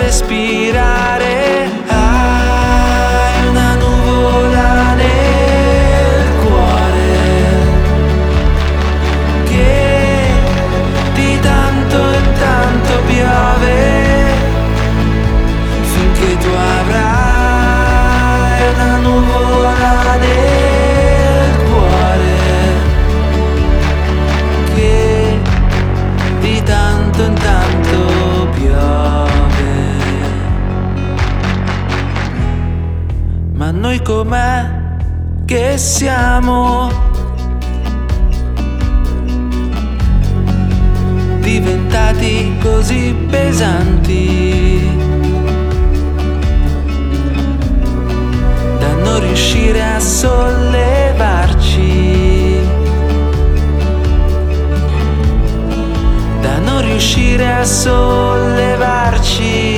respirare. Hai una nuvola nel cuore che di tanto in tanto piove, finché tu avrai una nuvola nel cuore che di tanto in tanto piove. Ma noi com'è che siamo diventati così pesanti da non riuscire a sollevarci, da non riuscire a sollevarci.